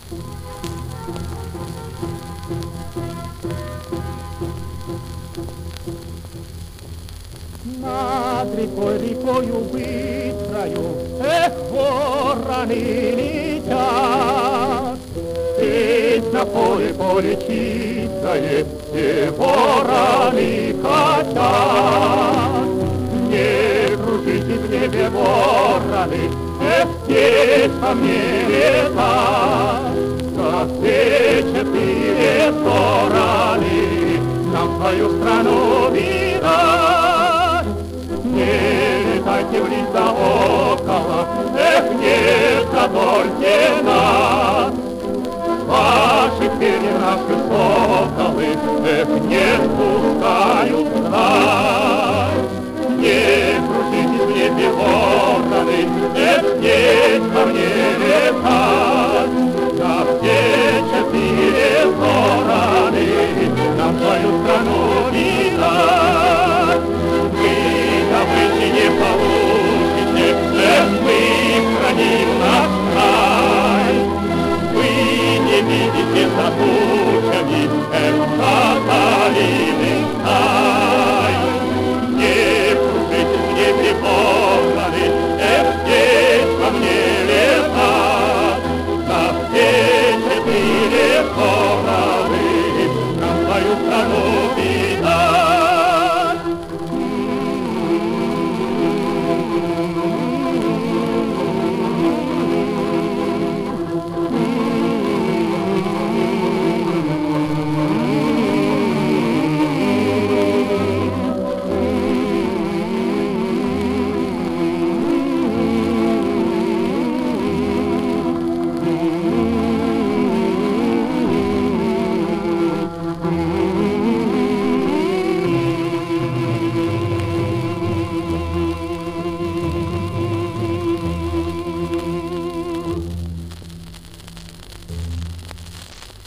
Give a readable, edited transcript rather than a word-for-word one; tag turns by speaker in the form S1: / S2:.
S1: Над рекою быстрою, эх, вороны летят. Здесь на поле чистое, все вороны хотят. Не кружите в небе вороны, эх, здесь по мне летать. За все четыре стороны нам свою страну видать. Не летайте вниз да около, эх, не задольте нас. Ваших перьев наши соколы, эх, не спускают нас. Не кружитесь в небе вороны, эх, здесь ко мне летать. На все четыре стороны нам свою страну видать. Вы не получите, эх, мы храним наш край. Вы не видите за тучами, эх, соколиный стай. Не кружитесь в небе вороны, эх, здесь ко мне летать. На все четыре